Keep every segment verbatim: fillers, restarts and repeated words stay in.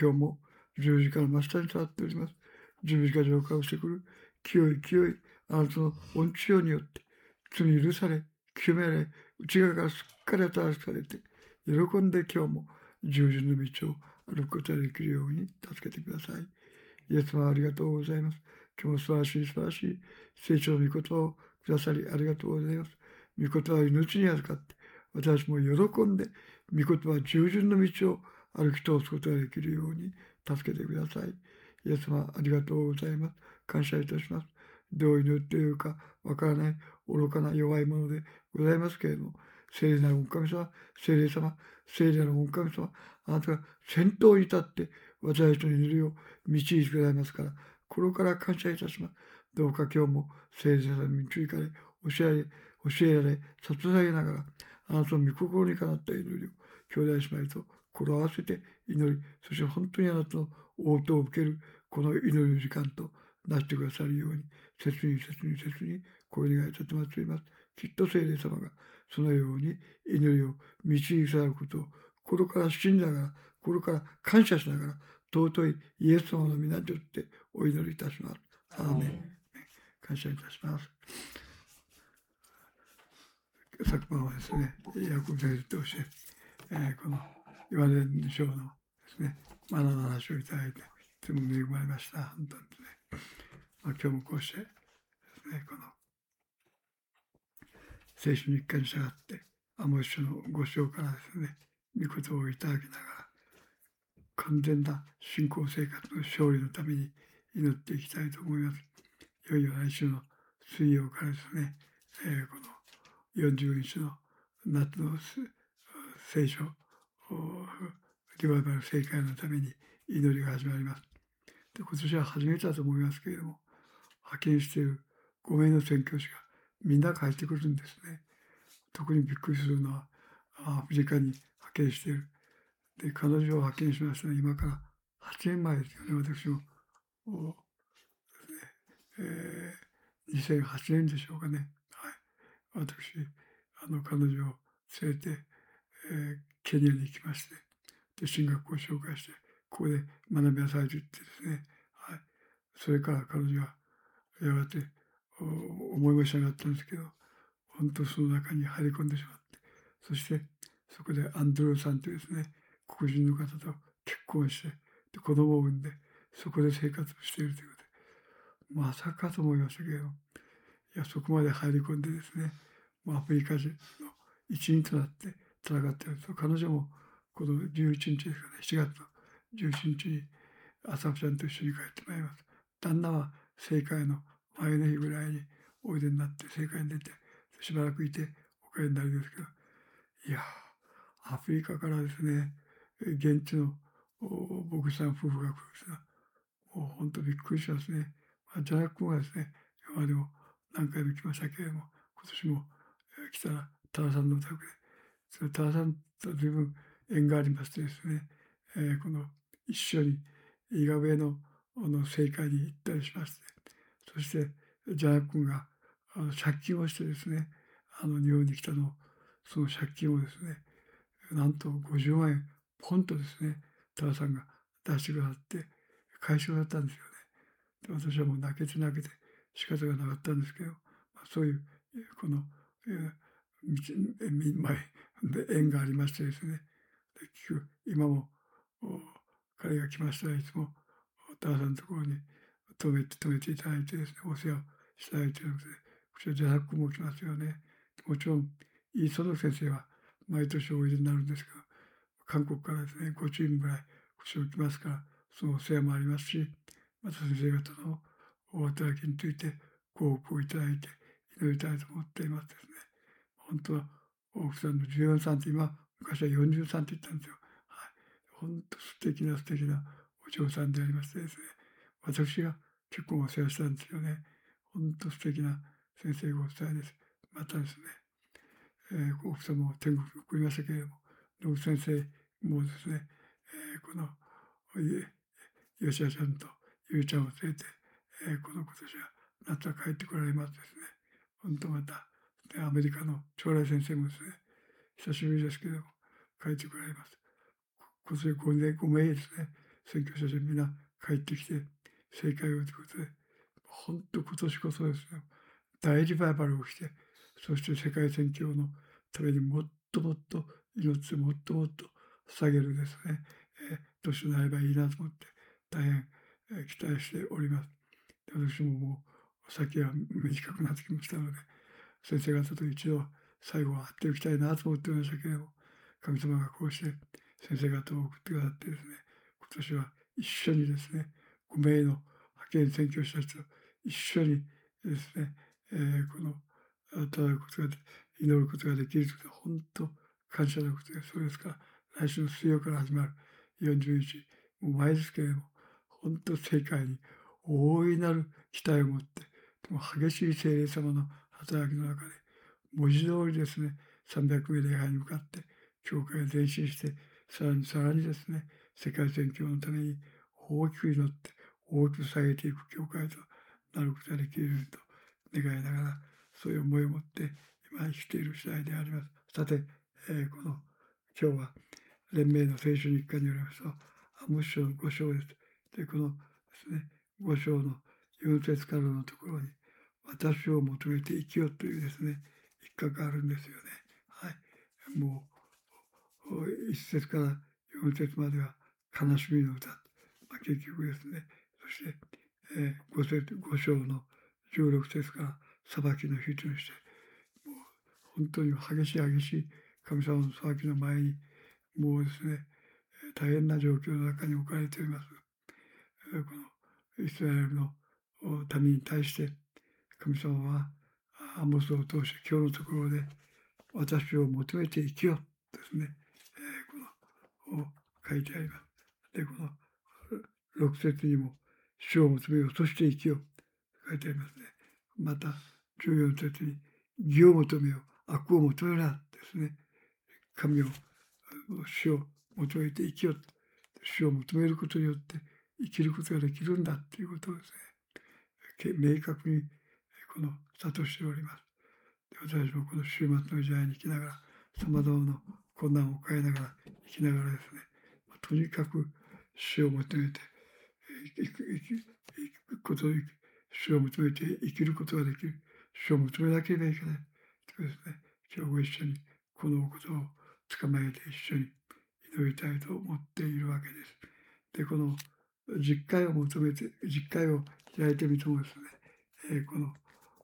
今日も十字架の真下に立っております。十字架上からしてくる清い清いあなたの御知恵によって罪許され、清められ、内側からすっかり新しくされて、喜んで今日も十字の道を歩くことができるように助けてください。イエス様ありがとうございます。今日も素晴らしい素晴らしい成長の御言葉をくださりありがとうございます。御言葉を命に預かって、私も喜んで、御言葉十字の道を歩き通すことができるように助けてください。イエス様ありがとうございます。感謝いたします。どう祈っているかわからない愚かな弱いものでございますけれども、聖霊なるお神様、聖霊様、聖霊なるお神様、あなたが先頭に立って私たちの祈りを導いてくださいますから、心から感謝いたします。どうか今日も聖霊様に導かれ、教えられ、教えられ、捧げながら、あなたの御心にかなった祈りを、兄弟姉妹と心を合わせて祈り、そして本当にあなたの応答を受けるこの祈りの時間となしてくださるように、切に切に切にこう願い立てまつります。きっと聖霊様がそのように祈りを導きされることを心から信じながら、心から感謝しながら、尊いイエス様の皆によってお祈りいたします。アーメン。感謝いたします。昨晩はですね、ヤコブ先生として、えー、このヨハネの書のですね、マナの話をいただいて、とても恵まれました。本当にですね。まあ、今日もこうしてですね、この聖書日課に従って、アモス書のご章からですね、御言葉をいただきながら、完全な信仰生活の勝利のために祈っていきたいと思います。いよいよ来週の水曜からですね、えー、このよんじゅうにちの夏の聖書リバイバル正解のために祈りが始まります。で、今年は初めてだと思いますけれども、派遣しているごめいの宣教師がみんな帰ってくるんですね。特にびっくりするのはアフリカに派遣している。で、彼女を派遣しましたね。今からはちねんまえですよね、私も。ですね、えー、にせんはちねんでしょうかね。はい。私、あの、彼女を連れて、えー、ケニアに行きまして、で、進学校を紹介して、ここで学びなさいと言ってですね、はい。それから彼女は、やがて、思いもしなかったんですけど、本当その中に入り込んでしまって、そして、そこでアンドルーさんというですね、黒人の方と結婚して、で子供を産んで、そこで生活をしているということで、まさかと思いましたけど、いや、そこまで入り込んでですね、もうアフリカ人の一員となって戦っていると、彼女もこのじゅういちにちですかね、しちがつのじゅういちにちに朝ちゃんと一緒に帰ってまいります。旦那は政界の前の日ぐらいにおいでになって政界に出て、しばらくいてお帰りになるんですけど、いやアフリカからですね、現地の牧師さん夫婦が来るんですが、もう本当びっくりしますね。まあ、ジャナックはですね、今までも何回も来ましたけれども、今年も来たら多田さんのお宅で、その多田さんと随分縁がありましてですね、えー、この一緒に伊賀上のあの政界に行ったりしまして、そしてジャナックがあの借金をしてですね、あの日本に来たのを、その借金をですね、なんとごじゅうまんえんポンとですね、多田さんが出してくださって返してくださったんですよね。で、私はもう泣けて泣けて仕方がなかったんですけど、まあ、そういうこの、えー、前で縁がありましてですね、で結局今も彼が来ましたらいつも多田さんのところに泊めて泊めていただいてですね、お世話をしていただいているので、こちらジャナックも来ますよね。もちろんイーソド先生は毎年おいでになるんですけど、韓国からですね、ごチームぐらいこちら来ますから、そのお世話もありますし、また先生方のお働きについてご報告いただいて祈りたいと思っていますですね。本当は奥さんのじゅうよんさんって今、昔はよんじゅうさんって言ったんですよ。はい。本当素敵な素敵なお嬢さんでありましてですね、私が結構お世話したんですよね。本当素敵な先生ご夫妻です。またですね、えー、奥様も天国に送りましたけれども、野口先生もですね、えー、この吉田ちゃんとゆうちゃんを連れて、えー、この今年は夏は帰ってこられますですね。本当また、アメリカの長来先生もですね、久しぶりですけれども、帰ってこられます。今年ごねんごめいですね。 宣教師たちみんな帰ってきて、正解をということで、本当今年こそですね、大リバイバルが起きて、そして世界宣教のためにもっともっと命をもっともっと捧げるですね、えー、年になればいいなと思って、大変、えー、期待しております。で私ももうお酒は短くなってきましたので、先生方と一度最後は会っておきたいなと思ってましたけれども、神様がこうして先生方を送ってくださってですね、今年は一緒にですね、ご名の派遣宣教師たちと一緒にですね、えー、この、たうことが、祈ることができるというのは本当感謝のことです。そうですから、来週の水曜から始まるよんじゅうにち、もう前ですけれども、本当世界に大いなる期待を持って、もう激しい聖霊様の働きの中で、文字通りですね、さんびゃく名礼拝に向かって、教会を前進して、さらにさらにですね、世界宣教のために大きく祈って、大きく下げていく教会となることができるようにと願いながら、そういう思いを持って今生きている次第であります。さて、えー、この今日は連盟の聖書日課によりますと、アモス書のご章です。で、このですね、ご章のよん節からのところに、私を求めて生きよというですね、一角があるんですよね。はい。もう、いち節からよん節までは悲しみの歌。まあ、結局ですね、そして、えー、ご節、ご章のじゅうろく節から裁きの日として、もう本当に激しい激しい神様の裁きの前に、もうですね、大変な状況の中に置かれております。このイスラエルの民に対して、神様はアモスを通して今日のところで、私を求めて生きよですね、えー、この書いてあります。で、このろく節にも、主を求めよう、そして生きよと書いてありますね。また、じゅうよん節に、義を求めよう、悪を求めるなですね。神を、主を求めて生きよう。主を求めることによって生きることができるんだということをですね、明確にこの諭しております。で私もこの週末の時代に生きながら、さまざまな困難を抱えながら生きながらですね、とにかく主を求めて生く生き生くことを主を求めて生きることができる。主を求めなければいけない。とですね、今日ご一緒にこのことを捕まえて一緒に祈りたいと思っているわけです。で、この実会を求めて、実会を開いてみてもですね、えー、この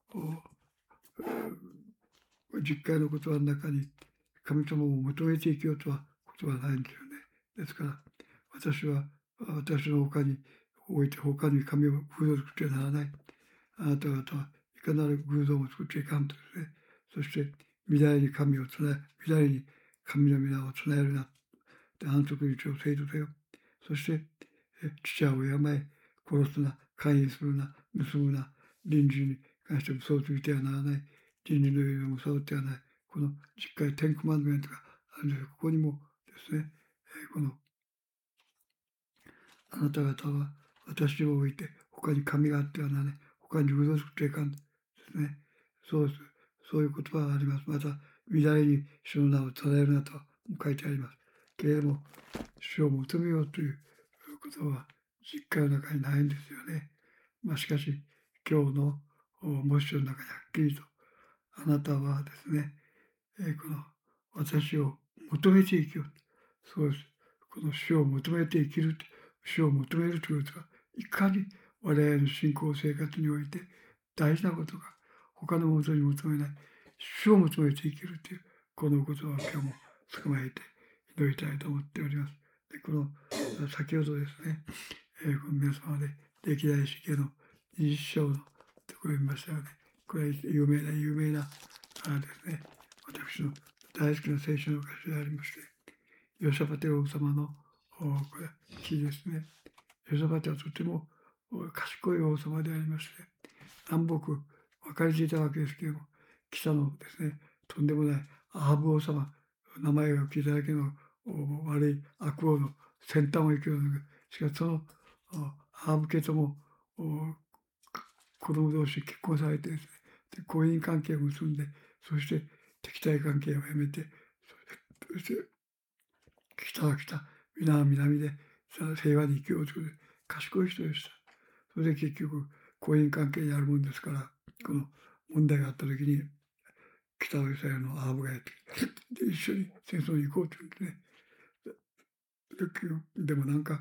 実会の言葉の中に神様を求めていきようとは言葉はないんですよね。ですから、私は私の他に置いて他に神を偶像作ってはならない。あなた方はいかなる偶像も作っていかんとですね。そして未来に神をつなえ、未来に神の皆をつなえるな。安息日を制度だよ。そして、父親を敬え、殺すな、勧誘するな、盗むな、隣人に関して嘘をついてはならない。隣人の上にも嘘をってはない。このしっかり天コマンドメントがあるんです。ここにもですね、このあなた方は私を置いて他に神があってはならない。他に偶像を作っていかんですね。そうです。そういう言葉があります。また、未来に主の名を伝えるなと書いてあります。けれども、主を求めようということは実会の中にないんですよね。まあ、しかし、今日の文章の中にはっきりと、あなたはですね、えー、この私を求めて生きよう。そうです。この主を求めて生きる、主を求めるということが、いかに我々の信仰生活において大事なことか、他のものに求めない、主を求めて生きるという、このことを今日も捕まえて祈りたいと思っております。でこの先ほどですね、えー、この皆様で歴代史家のにじゅっ章のところを見ましたよね。これは有名な有名なあですね、私の大好きな聖書の箇所でありまして、ヨシャパテ王様のこれ記ですね。ヨシャパテはとても賢い王様でありまして、南北分かれていたわけですけれども、北のですね、とんでもないアハブ王様、名前が聞いただけの悪い悪王の先端を行くような、しかしそのアハブ家とも子供同士結婚されてですね、で婚姻関係を結んで、そして敵対関係をやめて、そして北は北、南は南でさ平和に生きようということで、賢い人でした。それで結局、婚姻関係にあるもんですから、この問題があった時に、北オイサヤのアーブがやってきて、で、一緒に戦争に行こうというんですね。ででもなんか、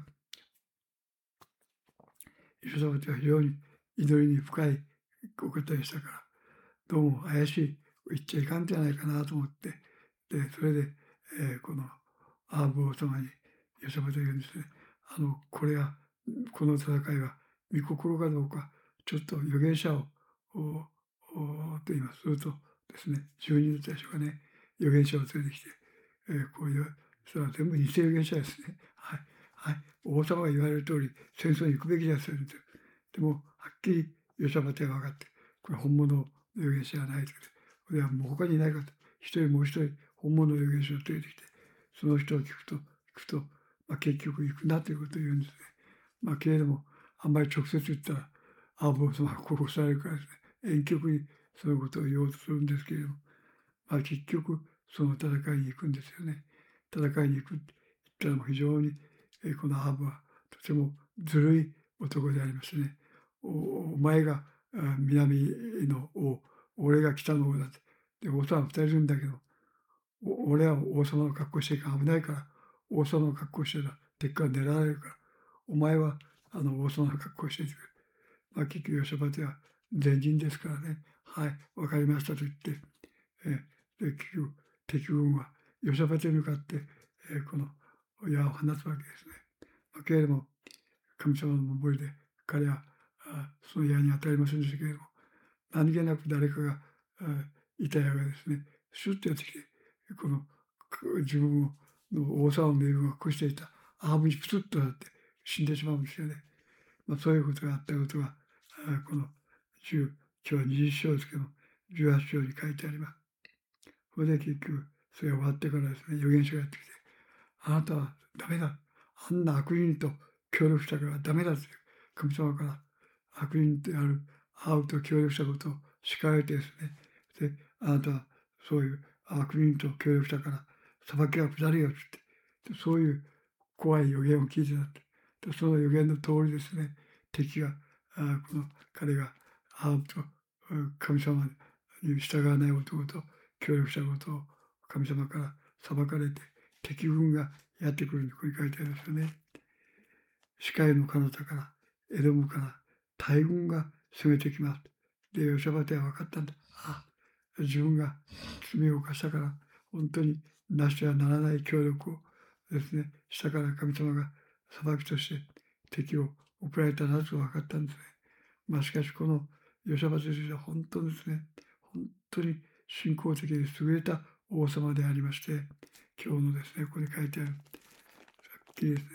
ヨシャバテは非常に祈りに深いお方でしたから、どうも怪しい、言っちゃいかんじゃないかなと思って、で、それで、えーこのアーブ王様にヨシャバテが言うんですね。あの、これは、この戦いは御心かどうか、ちょっと預言者を、おおと言いますするとですね、じゅうにんでしょうかね、預言者を連れてきて、えーこういう、それは全部偽預言者ですね。はい。はい。王様が言われる通り、戦争に行くべきですよね。でも、はっきりヨシャバテが分かって、これ本物の預言者じゃないと。これはもう他にいないかと。一人もう一人本物の預言者を連れてきて、その人を聞くと、聞くと、まあ、結局行くなということを言うんですね。まあ、けれども、あんまり直接言ったら、アーボー様が殺されるからですね、遠曲にそのことを言おうとするんですけれども、まあ、結局、その戦いに行くんですよね。戦いに行くって言ったらもう非常に、えーこのアーブはとてもずるい男でありましてね、おお前があ南の王、俺が北の王だって。で、王様二人いるんだけど、お俺は王様の格好してるから危ないから、王様の格好してたら敵から狙われるから、お前はあの王様の格好していてくれ。まあ、結局、ヨシャバテは善人ですからね、はい、わかりましたと言って、えーで結局、敵軍はヨシャバテに向かって、えーこの矢を放つわけですね。まあ、けれども、神様の守りで彼はあその矢に当たりませんでしたけれども、何気なく誰かがあいた矢がですね、シュッとやってきて、このく自分をの王様の命運を隠していたアームにプツッとなって死んでしまうんですよね。まあ、そういうことがあったことが、あこのじゅう、今日はにじゅう章ですけども、じゅうはち章に書いてあります。それで結局、それが終わってからですね、預言者がやってきて、あなたはダメだ。あんな悪人と協力したからダメだという神様から悪人であるアウと協力したことを叱られてですね、で、あなたはそういう悪人と協力したから裁きは下るよって言って、そういう怖い予言を聞いてたって。でその予言の通りですね、敵が、あこの彼がアウと神様に従わない男と協力したことを神様から裁かれて、敵軍がやってくるんで、ここに書いてありますよね。視界の彼方から、エドムから大軍が攻めてきます。で、ヨシャバテは分かったんだ。あ、自分が罪を犯したから、本当になしてはならない協力をですね、したから神様が裁きとして敵を送られたなと分かったんですね。まあ、しかし、このヨシャバテとしては本当にですね、本当に信仰的に優れた王様でありまして、今日のですね、ここに書いてある、さっきですね、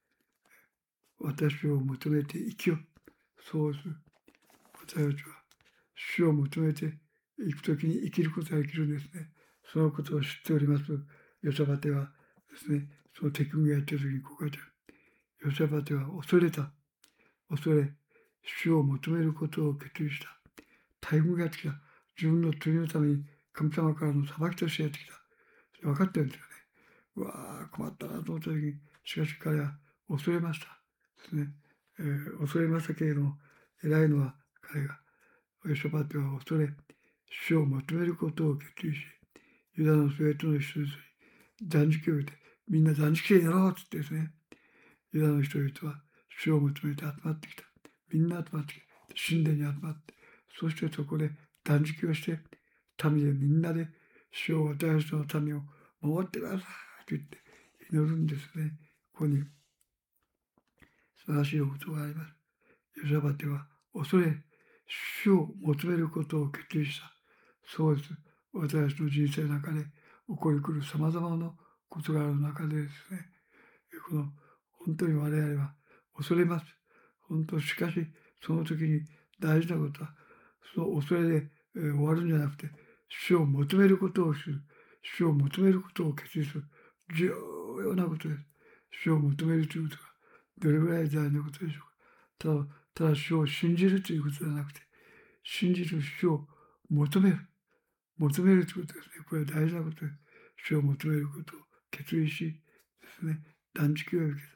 私を求めて生きよ。そうする。私たちは主を求めていくときに生きることができるんですね。そのことを知っております。ヨシャバテはですね、その敵軍がやっているときにこう書いてある。ヨシャバテは恐れた。恐れ、主を求めることを決意した。大軍がやってきた。自分の罪のために神様からの裁きとしてやってきた。それ分かってるんですよね。うわあ、困ったなと思ったときに、しかし彼は恐れました。ですね。えー恐れましたけれども、偉いのは彼が、ヨシャバテは恐れ、主を求めることを決意し、ユダのすべての人々に断食を得て、みんな断食でやろうって言ってですね、ユダの人々は主を求めて集まってきた。みんな集まってきて、神殿に集まって、そしてそこで断食をして、民でみんなで主を私たちの民を守ってくださいと言って祈るんですね。ここに素晴らしいことがあります。ヨシャバテは恐れ、主を求めることを決意した。そうです。私たちの人生の中で起こりくる様々なことがある中でですね、この本当に我々は恐れます。本当、しかし、その時に大事なことは、その恐れで、えー終わるんじゃなくて、主を求めることをする。主を求めることを決意する。重要なことです。主を求めるということが、どれぐらい大事なことでしょうか。ただ、ただ主を信じるということではなくて、信じる主を求める。求めるということですね。これは大事なことです。主を求めることを決意しですね、断食を受けた。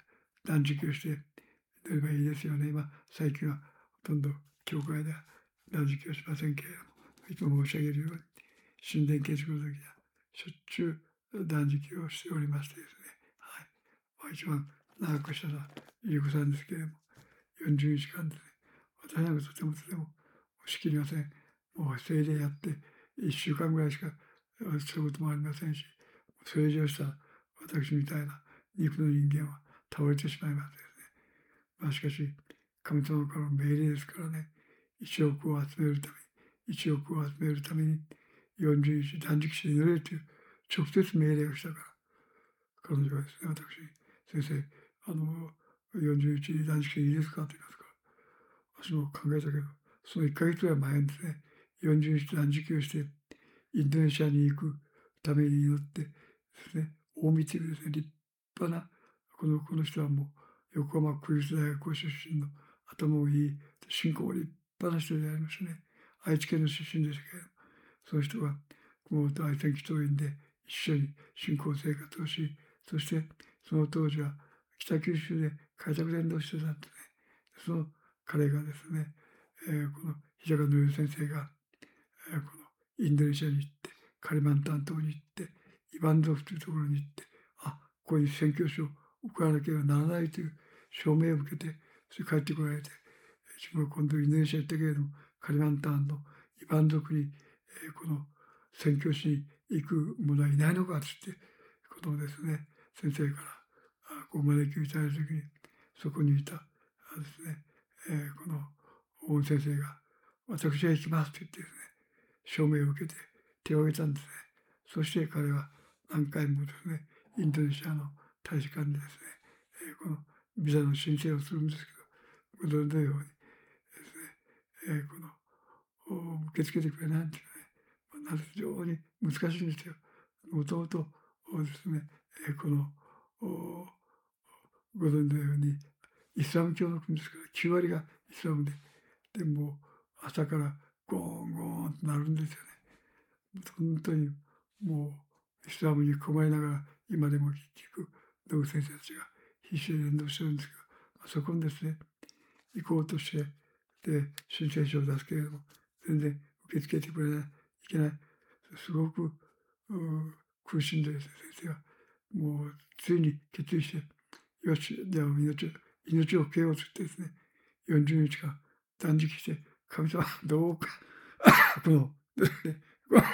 断食をして出ればいいですよね。今、最近はほとんど教会では断食をしませんけれども、いつも申し上げるように、神殿建築の時にはしょっちゅう断食をしておりましてですね、はい。まあ、一番長くしたのはゆうこさんですけれども、よんじゅうにちかんですね。私なんかとてもとてもしきりません。もう精霊やっていっしゅうかんぐらいしかそういうこともありませんし、それ以上したら私みたいな肉の人間は倒れてしまいますですね。まあ、しかし、神様からの命令ですからね、いちおくを集めるために、いちおくを集めるために、よんじゅうにち断食して祈れるという直接命令をしたから、彼女はですね、私、先生、あの、よんじゅうにち断食していいですかと言いますから、私も考えたけど、そのいっかげつぐらい前にですね、よんじゅうにち断食をして、インドネシアに行くために祈ってですね、大見てですね、立派な、このこの人はもう、横浜国立大学出身の頭もいい、信仰も立派な人でありましたね。愛知県の出身でしたけれども、その人が、熊本愛天祈祷院で一緒に信仰生活をし、そしてその当時は北九州で開拓伝道してたんですね。その彼がですね、えー、この土方の先生が、えー、このインドネシアに行って、カリマンタン島に行って、イバンゾフというところに行って、あ、こういう宣教師を送らなければならないという証明を受けて、それ帰ってこられて、自分は今度インドネシア行ったけれども、カリマンタンのイバン族に、えー、この宣教師に行く者はいないのかと言って、ことをですね、先生からお招きをいただいたときに、そこにいたですね、えー、この大先生が、私は行きますと言ってですね、証明を受けて手を挙げたんですね。そして彼は何回もですね、インドネシアの大使館でですね、えー、このビザの申請をするんですけど、ご存知のようにですね、えー、この受け付けてくれないんですね。まあ、非常に難しいんですよ。もともとですね、えー、このご存知のようにイスラム教の国ですからきゅうわりがイスラムで、でも朝からゴーンゴーンとなるんですよね。本当にもうイスラムに困りながら今でも聞く道具先生たちが必死で伝道してるんですけど、そこにですね行こうとしてで申請書を出すけれども全然受け付けてくれない、いけない、すごく苦しんでですね、先生はもうついに決意して、よし、じゃあ命を命を受けようとしてですね、よんじゅうにちかん断食して、神様どうかこのですね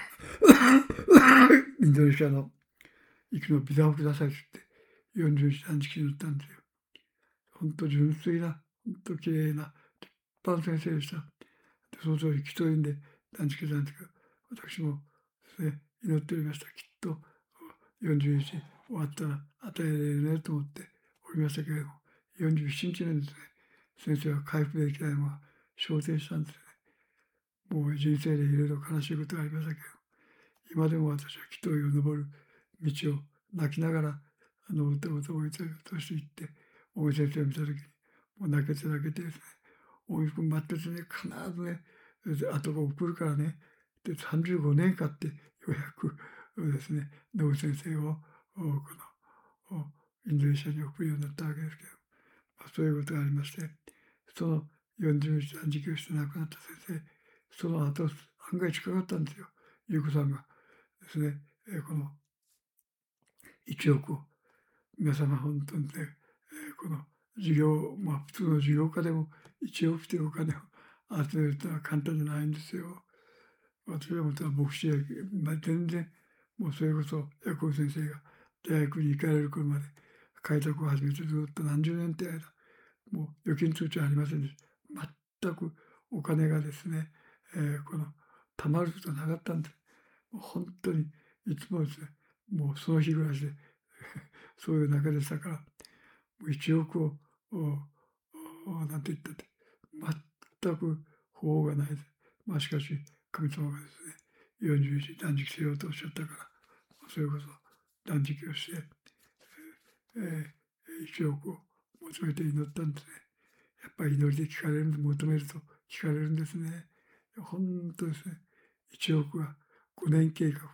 インドネシアの行くのビザをくださいって言って、よんじゅうにち断食に乗ったんですよ。本当純粋な、本当綺麗な、立派な先生でした。でその通り、祈祷院で断食したんですけど、私もですね、祈っておりました。きっとよんじゅうにち終わったら与えられるねと思っておりましたけれども、よんじゅうしちにちにですね、先生は回復できないまま昇天したんですね。もう人生でいろいろ悲しいことがありましたけど、今でも私は祈祷院を登る道を泣きながら登ったことを覚えているとして言って、大井先生を見たときに、もう泣けて泣けてですね、大井君待っててね、必ずね、後が送るからね、でさんじゅうごねんかってようやくですね、大井先生をこのインドネシアに送るようになったわけですけど、まあ、そういうことがありまして、そのよんじゅうにち断食をして亡くなった先生、その後、案外近かったんですよ、優子さんがですね、このいちおくを皆様本当にね、この事業、まあ普通の事業家でもいちおくというお金を集めるというのは簡単じゃないんですよ。私はまた牧師や、まあ、全然もうそれこそヤコブ先生が大学に行かれる頃まで開拓を始めてずっと何十年って間もう預金通帳ありませんでした。全くお金がですね、えー、この貯まることはなかったんです。もう本当にいつもですね、もうその日暮らしでそういう中でしたから、もういちおくを、なんて言ったって、全く法がないです。まあしかし、神様がですね、よんじゅうにち断食しようとおっしゃったから、それこそ断食をして、えー、いちおくを求めて祈ったんですね。やっぱり祈りで聞かれるんで、求めると聞かれるんですね。本当ですね、いちおくはごねん計画の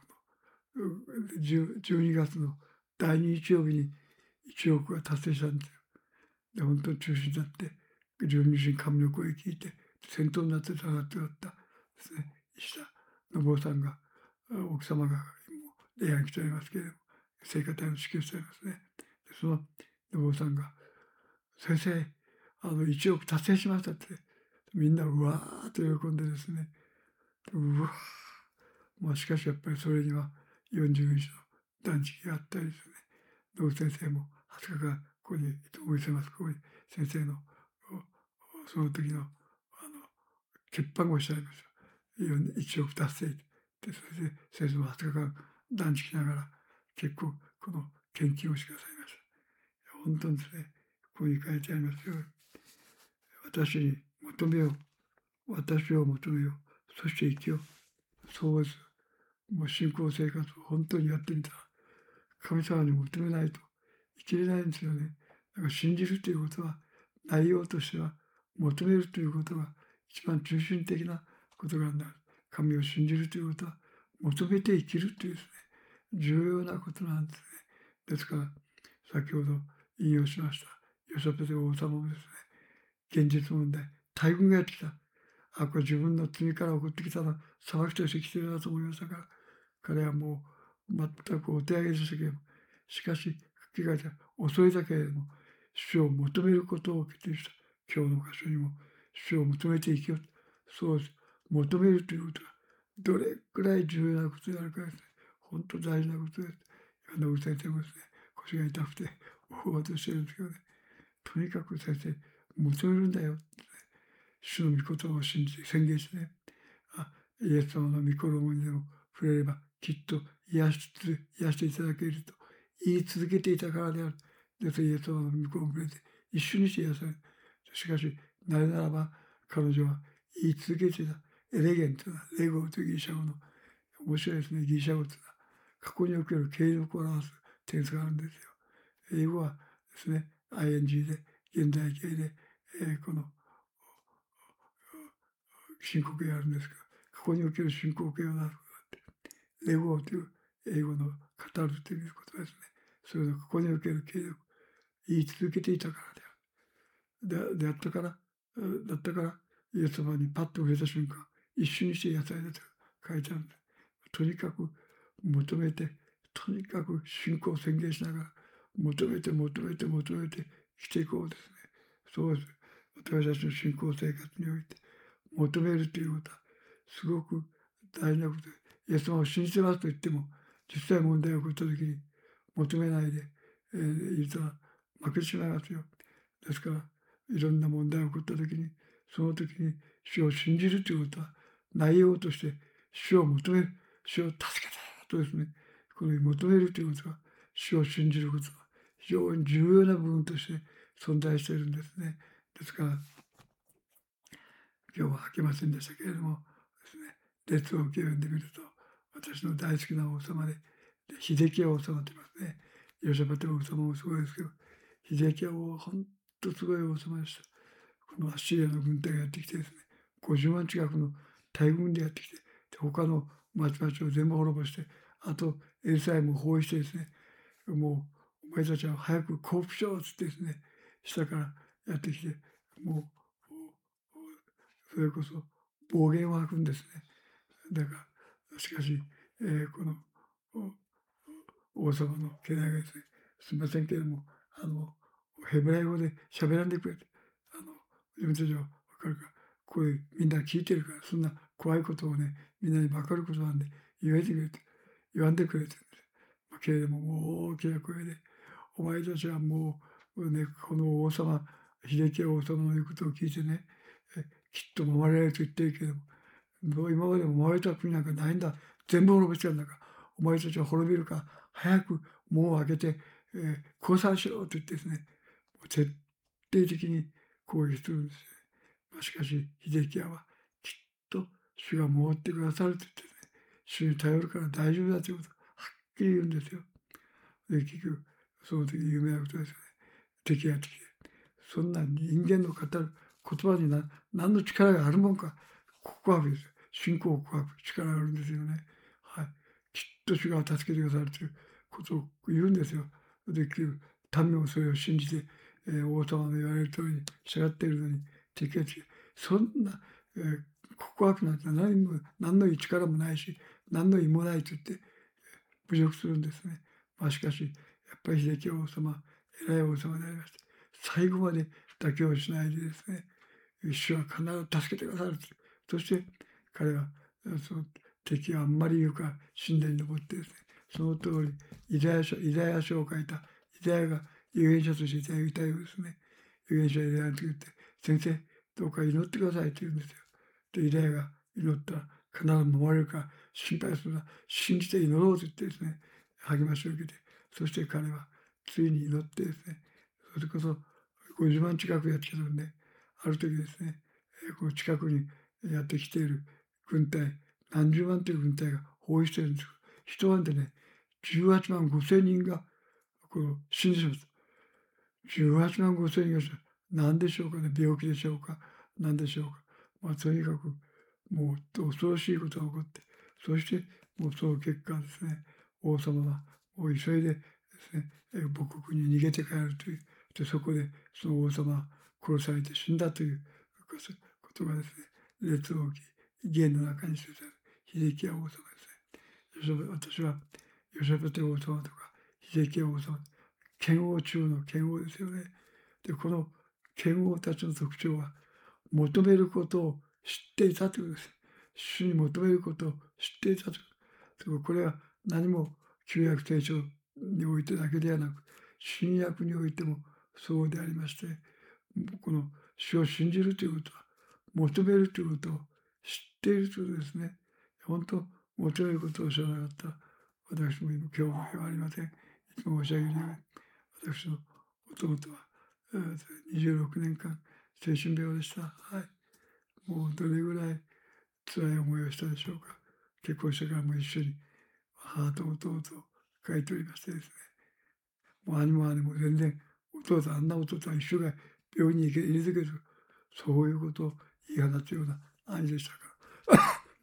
じゅうにがつのだいに日曜日にいちおくが達成したんですよ。 で、本当に中心になって、自分自身神の声を聞いて、先頭になって戦っておったですね、石田信夫さんが、奥様がもう礼拝に来ておりますけれども、聖歌隊を指揮しておりますね。でその信夫さんが、先生、あの、いちおく達成しましたって、みんなうわーっと喜んでですね、うわー、まあしかしやっぱりそれにはよんじゅうにちの断食があったりですね、道先生もはつかからここにお見せます。ここに先生のその時のあの欠番をしてありますよ。いちおく達成で、それで先生もはつかから断食しながら結構この研究をしてくださいました。本当にですね、ここに書いてありますように、私に求めよう、私を求めよう、そして生きよう。そうです。もう信仰生活を本当にやってみたら、神様に求めないと生きれないんですよね。だから信じるということは、内容としては求めるということが一番中心的なことがなる。神を信じるということは、求めて生きるというですね、重要なことなんですね。ですから、先ほど引用しました、ヨシャペテ王様もですね、現実問題、大軍がやってきた。あ、これ自分の罪から起こってきたのは裁きとして来てるなと思いましたから、彼はもう全くお手上げでしたけれども、しかし、書き換えて遅いだけれども、主を求めることを決定した。今日の箇所にも、主を求めて生きよう。そうです。求めるということは、どれくらい重要なことであるかですね。本当大事なことです。野口先生もですね、腰が痛くて、おおとしてるんですけどね、とにかく先生、求めるんだよ。主の御言葉を信じて宣言してね、あ、イエス様の御衣にでも触れればきっと癒し癒していただけると言い続けていたからである。ですイエス様の御衣に触れて一緒にして癒される。しかし、なぜならば彼女は言い続けていた。エレゲンというのは、レゴというギリシャ語の面白いですね。ギリシャ語というのは過去における継続を表す点数があるんですよ。英語はですね、アイエヌジー で、現在形で、えー、この申告形があるんですけど、過去における申告形をなすことがあって、レゴーという英語の語るということですね。それが過去における継続、言い続けていたからである。で、であったから、だったから、イエス様にパッと触れた瞬間、一瞬にして野菜だと書いてあるんです。とにかく求めて、とにかく信仰を宣言しながら、求めて求めて求めて生きていこうですね。そうです。私たちの信仰生活において、求めるということは、すごく大事なことで、イエス様を信じてますと言っても、実際問題が起こった時に、求めないで、えー、いると負けてしまいますよ。ですから、いろんな問題が起こった時に、その時に主を信じるということは、内容として主を求める、主を助けてとですね、この求めるということは、主を信じることは非常に重要な部分として存在しているんですね。ですから、今日は明けませんでしたけれどもですね、列王記を読んでみると、私の大好きな王様で、ヒゼキヤ王様と言いますね。ヨシャパテ王様もすごいですけど、ヒゼキヤ王は本当すごい王様でした。このアッシリアの軍隊がやってきてですね、ごじゅうまん近くの大軍でやってきて、で他の町々を全部滅ぼして、あとエルサレムを包囲してですね、もうお前たちは早く降伏しろっつってですね、下からやってきて、もうそれこそ暴言を吐くんですね。だから、しかし、えー、この王様の家来がですね、すみませんけれども、あの、ヘブライ語で喋らんでくれて、あの、自分たちは分かるから、これみんな聞いてるから、そんな怖いことをね、みんなに分かることなんで言えてくれて、言わんでくれて、まあ、けれども、もう大きな声で、お前たちはもう、ね、この王様、秀樹王様の言うことを聞いてね、えきっと守られると言ってるけれども、もう今までも守られた国なんかないんだ。全部滅ぼしてるんだから、お前たちは滅びるから、早く門を開けて、えー、降参しろと言ってですね、もう徹底的に攻撃するんですね。まあ、しかし、秀樹はきっと主が守ってくださると言ってね、主に頼るから大丈夫だということをはっきり言うんですよ。で、結局、その時有名なことですよね。敵がやってきて、そんな人間の語る言葉にな何の力があるもんか、告白ですよ。信仰告白、力があるんですよね。はい。きっと主が助けてくださるということを言うんですよ。で、民もそれを信じて、 えー王様の言われる通りに従っているのに敵が違う。そんな、えー告白なんて何も何の力もないし、何の意もないと言って侮辱するんですね。まあしかし、やっぱり秀樹王様、偉い王様でありまして、最後まで妥協しないでですね、主は必ず助けてくださると。そして彼はその敵があんまり言うから神殿に登ってですね、その通りイザヤ書、イザヤ書を書いたイザヤが預言者として言ったようですね。預言者イザヤの時言って、先生、どうか祈ってくださいと言うんですよ。で、イザヤが祈ったら必ず守れるから心配するな、信じて祈ろうと言ってですね、励ましを受けて、そして彼はついに祈ってですね、それこそごじゅうまん近くやってきたので、ね、ある時ですね、この近くにやってきている軍隊、何十万という軍隊が包囲しているんです。一晩でね、じゅうはちまんごせんにんがこの死んでしまった。じゅうはちまんごせんにんが何でしょうかね、病気でしょうか、何でしょうか。まあ、とにかくもう恐ろしいことが起こって、そしてもうその結果ですね、王様はもう急いでですね、母国に逃げて帰るという、でそこでその王様は殺されて死んだということがですね、列王記言の中に記されるヒゼキヤ王様ですね。私はヨシャベテ王様とかヒゼキヤ王様、剣王中の剣王ですよね。で、この剣王たちの特徴は、求めることを知っていたということです。主に求めることを知っていたということ。これは何も旧約聖書においてだけではなく、新約においてもそうでありまして、この主を信じるということは、求めるということを知っているということですね。本当、求めることを知らなかったら、私も今、今日もはありません。いつも申し上げるように、私の弟はにじゅうろくねんかん精神病でした。はい。もうどれぐらい辛い思いをしたでしょうか。結婚してからも一緒に母と弟を書いておりましてですね。もう兄も姉も全然、弟あんな弟は一緒が病院に入れてくる、そういうことを言い放つような兄でしたから、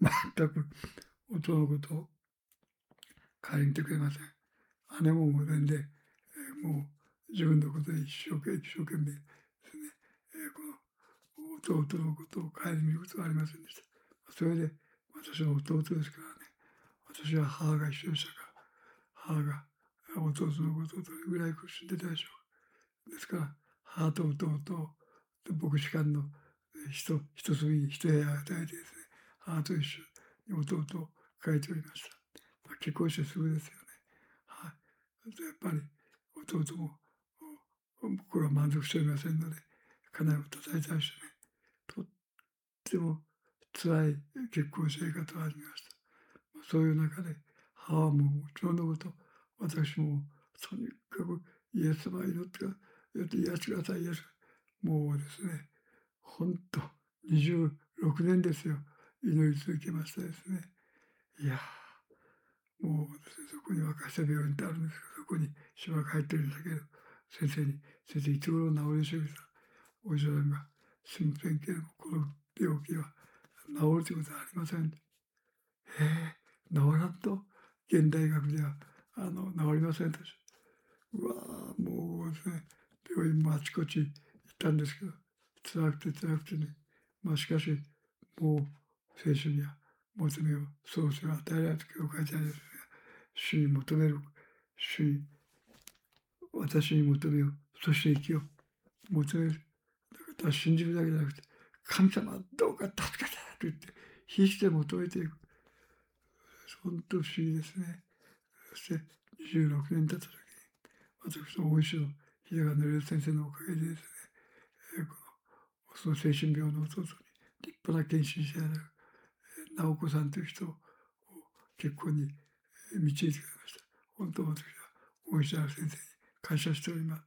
全く弟のことを顧みてくれません。姉ももう全然、えー、もう自分のことで一生懸命、一生懸命ですね、えー、この弟のことを顧みることはありませんでした。それで私は弟ですからね、私は母が一緒でしたから、母が弟のことをどれぐらい苦しんでたでしょう。ですから、母と弟と牧師館の一一隅に一部屋を与えてですね、母と一緒に弟を抱えておりました。まあ、結婚してすぐですよね。はい。やっぱり弟も心は満足しておりませんので、家内を叩いたりしてね、とっても辛い結婚生活を始めました。そういう中で、母はもうもちろんのこと、私もとにかくイエス様祈ってください、癒してください、癒してください。もうですね、ほんとにじゅうろくねんですよ、祈り続けましたですね。いやー、もうですね、そこに若狭病院ってあるんですけど、そこにしばらく入ってるんだけど、先生に、先生いつ頃治るでしょうか。お医者さんが、すみませんけども、この病気は治るということはありません。ええ、治らんと、現代学ではあの治りませんと。うわー、もうですね、病院もあちこち行ったんですけど、辛くて辛くてね、まあしかし、もう聖書には求めを、そうせは与えられた教会でありますね。主に求める、主に、私に求めよう、そして生きよう、求める。だから信じるだけじゃなくて、神様どうか助けてと言って、必死で求めていく。本当不思議ですね。そしてにじゅうろくねん経った時に、私の恩師の日高則先生のおかげでですね、えー、このその精神病の弟に立派な献身者である直子さんという人を結婚に導いてくれました。本当私は大石原先生に感謝しております。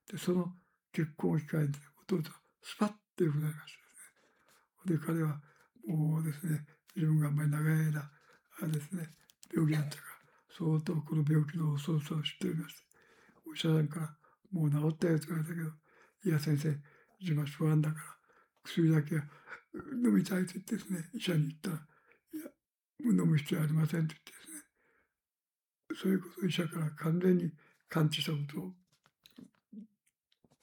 で、その結婚を控えて弟はスパッと良くなりましたですね。で、彼はもうですね、自分があんまり長い間ですね、病気だったから、相当この病気の恐ろしさを知っておりまして、お医者さんからもう治ったよと言われたけど、いや先生、自分は不安だから薬だけは飲みたいと言ってですね、医者に言ったら、いや、もう飲む必要ありませんと言ってですね、そういうことを医者から完全に感知したことを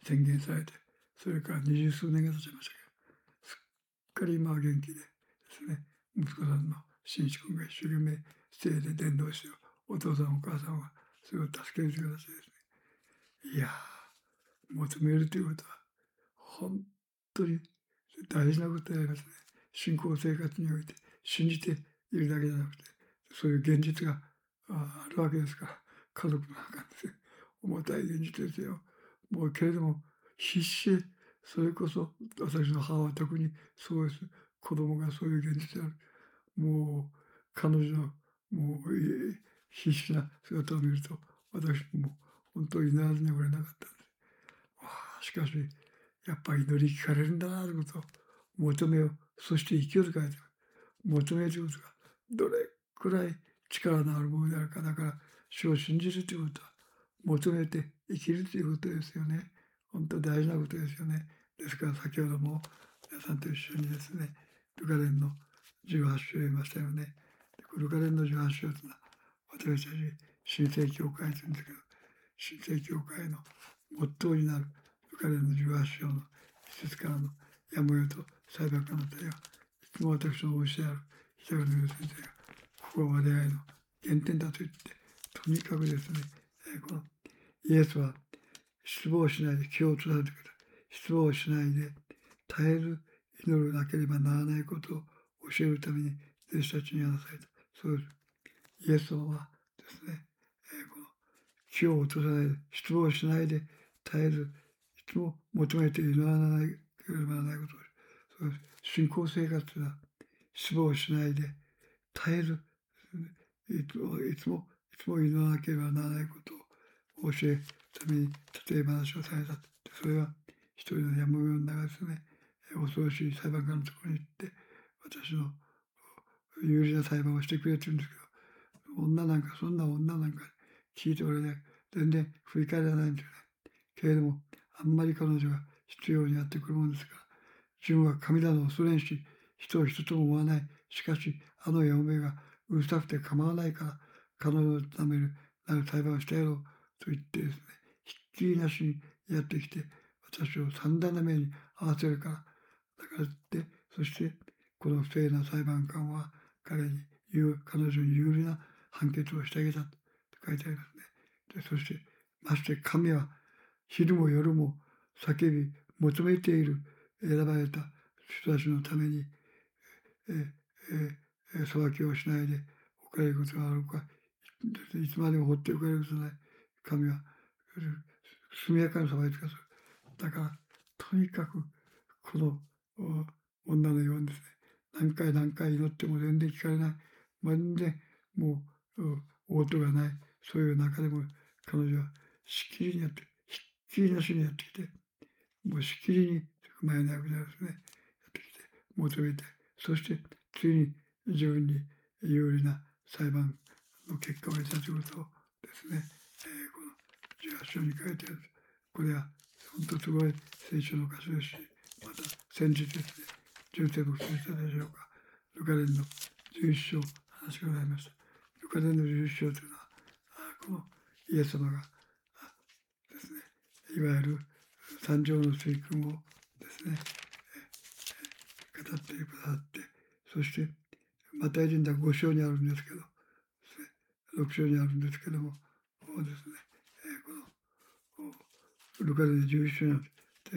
宣言されて、それから二十数年が経ちましたけど、すっかり今は元気でですね、息子さんの紳士君が一生懸命生で伝道して、お父さんお母さんはそれを助けるという形でですね、いやー、求めるということは、本当に大事なことでありますね。信仰生活において信じているだけじゃなくて、そういう現実がああるわけですから、家族の中ですね、重たい現実ですよ。もうけれども、必死で、それこそ私の母は特にそうです。子供がそういう現実である。もう彼女のもうえ必死な姿を見ると、私も本当に祈らずにおれなかったんです。わあ、しかし、やっぱり祈り聞かれるんだなということを求めよう。そして勢いづかれて求めるということがどれくらい力のあるものであるか。だから、主を信じるということは、求めて生きるということですよね。本当大事なことですよね。ですから先ほども皆さんと一緒にですね、ルカ伝のじゅうはち章を読みましたよね。ルカ伝のじゅうはち章というのは、私たち新生教会というんですけど、新生教会のモットーになるルカ伝のじゅうはち章の一節からのやむよと裁判官の手が、いつも私の教えある北川先生が、ここは我々の原点だと言って、とにかくですね、このイエスは失望しないで気をつられてくれた。失望しないで絶えず祈らなければならないことを教えるために弟子たちに話された。そうです。イエス様はですね、えー、この気を落とさないで、失望しないで絶えずいつも求めて祈らなければならないことを、そうです。信仰生活は失望しないで絶えずいつもいつもいつも祈らなければならないことを教えるために例え話をされた。それは一人の山の中ですね、恐ろしい裁判官のところに行って私の有利な裁判をしてくれって言うんですけど、女なんかそんな女なんか聞いておれない、全然振り返らないんですよね。けれどもあんまり彼女が必要になってくるものですから、自分は神だの恐れんし、人を人とも思わない。しかし、あの嫁がうるさくて構わないから、彼女のためになる裁判をしてやろうと言ってですね、ひっきりなしにやってきて、私を散々な目に合わせるから、だからって、そして、この不正な裁判官は彼に言う、彼女に有利な判決をしてあげたと書いてありますね。でそして、まして神は昼も夜も叫び求めている選ばれた人たちのために、えええ裁きをしないでおかれることがあるか、いつまでも放っておかれることない。神は速やかに裁いてくださる。だから、とにかく、この女のようにですね、何回何回祈っても全然聞かれない。全然もう応答がない。そういう中でも彼女はしきりにやって、ひっきりなしにやってきて、もうしきりに前の役でですね、やってきて、求めて、そしてついに自分に有利な裁判の結果を得たということをですね、えー、このじゅうはち章に書いてある。これは本当すごい聖書の箇所ですし、また先日ですね、純正牧師でしたでしょうか、ルカ伝のじゅういっ章話がございました。ルカ伝のじゅういっ章というのは、このイエス様がですね、いわゆる三条の水訓をですね、語ってくださって、そしてマタイ人ではご章にあるんですけど、ろく章にあるんですけども、こうですね、えー、このルカでじゅういっ章にあって、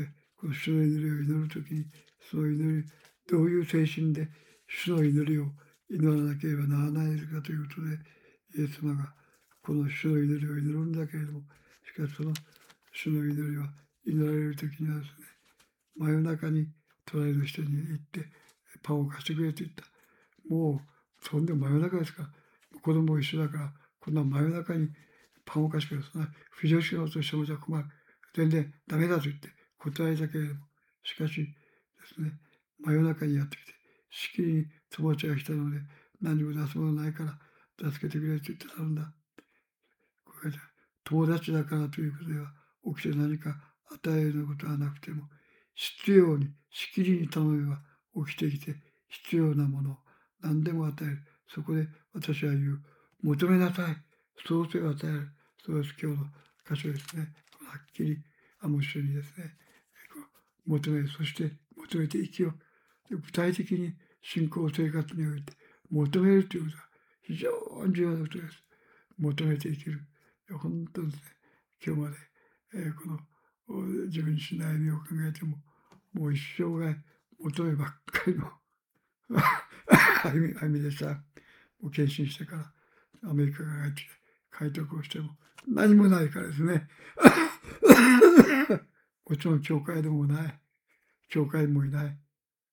この主の祈りを祈るときに、その祈り、どういう精神で主の祈りを祈らなければならないかということで、イエス様がこの主の祈りを祈るんだけれども、しかしその主の祈りは祈られるときにはですね、真夜中に隣の人に行ってパンを貸してくれと言った。もうそんで真夜中ですから、子供も一緒だから、こんな真夜中にパンを貸してくれる。そんな不女子のとしてもじゃ困る。全然ダメだと言って答えたけれども、しかしですね、真夜中にやってきて、しきりに友達が来たので、何も出すものないから助けてくれと言ってたんだ。これじゃ友達だからということでは、起きて何か与えることはなくても、必要に、しきりに頼めば起きてきて、必要なものを何でも与える。そこで私は言う。求めなさい。そうせを与える。そうです。今日の箇所ですね。はっきりアモス書にですね、求め、そして求めて生きよう。具体的に信仰生活において求めるということは非常に重要なことです。求めて生きる。本当にですね、今日まで、えー、この自分自身の歩みを考えても、もう一生涯求めばっかりの歩み、歩みでした。もう献身してからアメリカが入って開拓をしても何もないからですね。もちろん教会でもない。教会もいない。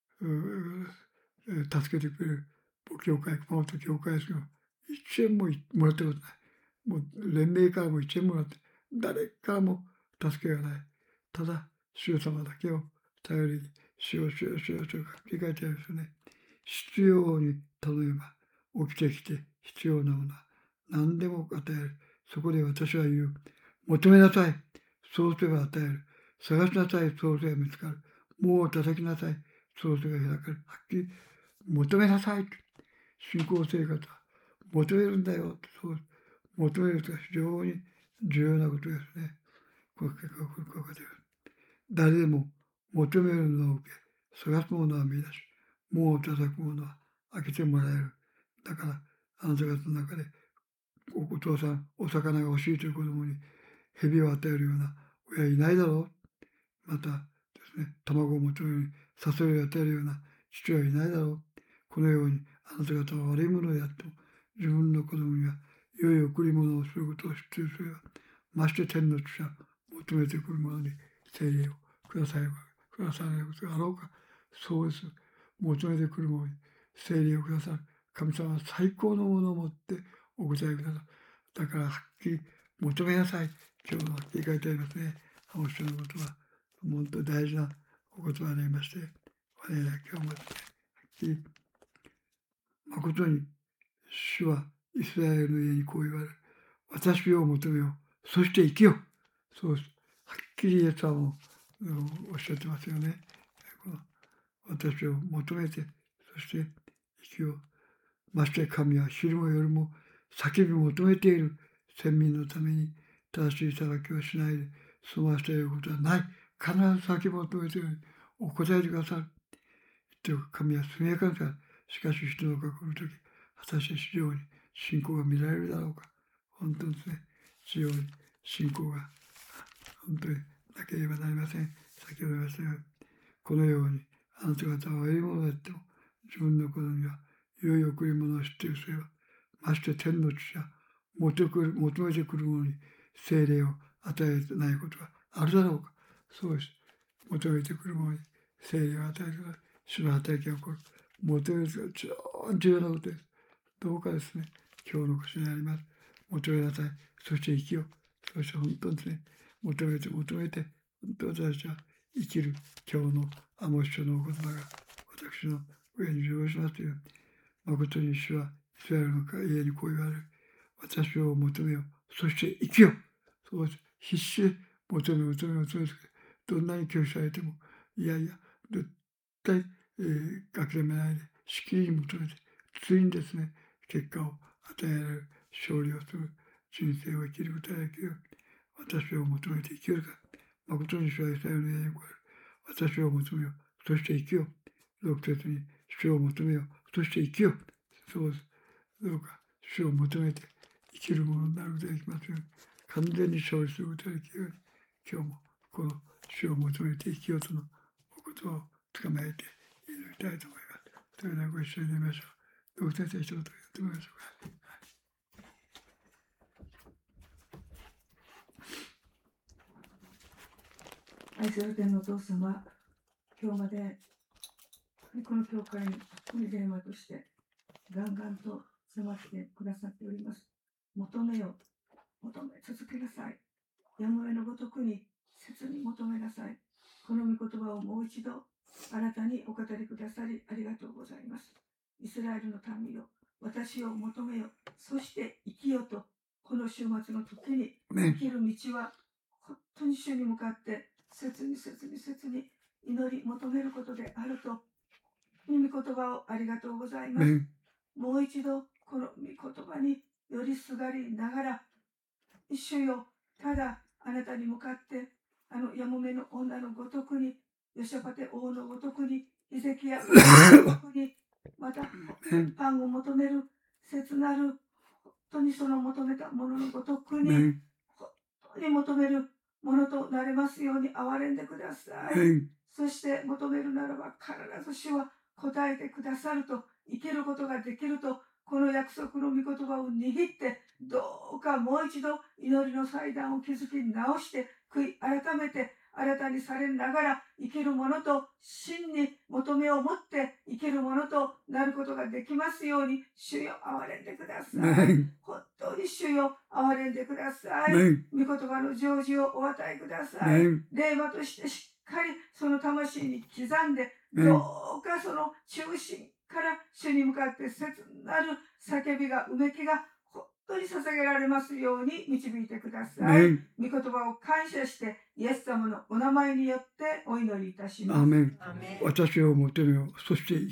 助けてくれる教会、熊本教会ですけど、一円ももらったことない。もう連盟からも一円もらって、誰からも助けがない。ただ、主様だけを頼りに、主よ主よ主よと繰り返してあるんですよね。必要に頼めば起きてきて必要なものは何でも与える。そこで私は言う。求めなさい。そうすれば与える。探しなさい。そうすれば見つかる。門を叩きなさい。そうすれば開かれる。はっきり求めなさい。信仰生活は求めるんだよ。そう求めるとは非常に重要なことですね。この結果をこの効果で誰でも求めるのを受け、探すものは見出し、門を叩くものは開けてもらえる。だから、あなた方の中で、お父さん、お魚が欲しいという子供に蛇を与えるような親いないだろう。またですね、卵を求めるようにサソリを与えるような父はいないだろう。このように、あなた方は悪いものをやっても、自分の子供には良い贈り物をすることを知っているそれは、まして天の父が求めてくるものに聖霊をくださいくださらないことがあろうか。そうです。求めてくるものに聖霊をくださる。神様は最高のものを持ってお答えくださる。だからはっきり求めなさい。今日の言い換えてありますね。アモス書の言葉。本当に大事なお言葉でありまして、我々は今日もですね、はっきり誠に主はイスラエルの家にこう言われる。私を求めよう。そして生きよう。そうです。はっきりイエス様もおっしゃってますよね。この私を求めて、そして生きよう。まして神は昼も夜も叫び求めている先民のために正しい裁きをしないで済ませていることはない。必ず叫び求めているお答えてくださる。神は速やかさ。しかし人のが来るとき、果たして非常に信仰が見られるだろうか。本当にですね、非常に信仰が本当になければなりません。先ほど言いましたが、このようにあなた方は悪いものであっても、自分の子供には良い贈り物を知っているすれば、まして天の父が求めてくる者に聖霊を与えてないことはあるだろうか。そうです。求めてくる者に聖霊を与えてください。主の働きが起こる。求めることが非常に重要なことです。どうかですね、今日の腰にあります。求めなさい。そして生きよう。そして本当にですね、求めて求めて、本当に私は生きる今日のアモス書のお言葉が私の上に上しますという、誠に主はイスラエルの家にこう言われる。私を求めよう。そして生きよう。そうです。必死で求め、求め、求めて、どんなに拒否されても、いやいや、絶対、えー、諦めないで、しきりに求めて、ついにですね、結果を与えられる、勝利をする人生を生きることができる。私を求めて生きるか。誠に主はイスラエルの家に来る。私を求めよう。そして生きよう。ろく節に主を求めよう。そして生きよう。そうです。どうか主を求めて生きるものになることができますように、完全に勝利することができるように、今日もこの主を求めて生きようとのお言葉を捕まえて祈りたいと思います。それではご一緒に祈りましょう。どう先生一言言ってもらいましょうか。 愛する天のお父様、今日までこの教会に電話としてガンガンと迫ってくださっております。求めよ、求め続けなさい。やむを得のごとくに切に求めなさい。この御言葉をもう一度あなたにお語りくださりありがとうございます。イスラエルの民よ、私を求めよ、そして生きよと、この週末の時に生きる道は本当に主に向かって切に切に切に祈り求めることであると、御言葉をありがとうございます。もう一度この御言葉に寄りすがりながら、主よ、ただあなたに向かってあのやもめの女のごとくに、ヨシャパテ王のごとくに、ヒゼキヤ王のごとくに、またパンを求める切なる、本当にその求めたもののごとくに、本当に求めるものとなれますように憐れんでください。そして求めるならば必ず主は答えてくださると、生きることができると、この約束の御言葉を握って、どうかもう一度祈りの祭壇を築き直して、悔い改めて新たにされながら生きるものと、真に求めを持って生きるものとなることができますように、主よ憐れんでください。本当に主よ憐れんでください。御言葉の成就をお与えください。霊馬としてしっかりその魂に刻んで、どうかその中心から主に向かって切なる叫びが、うめきが本当に捧げられますように導いてください。御言葉を感謝してイエス様のお名前によってお祈りいたします。 アーメン。私を求めよう。そして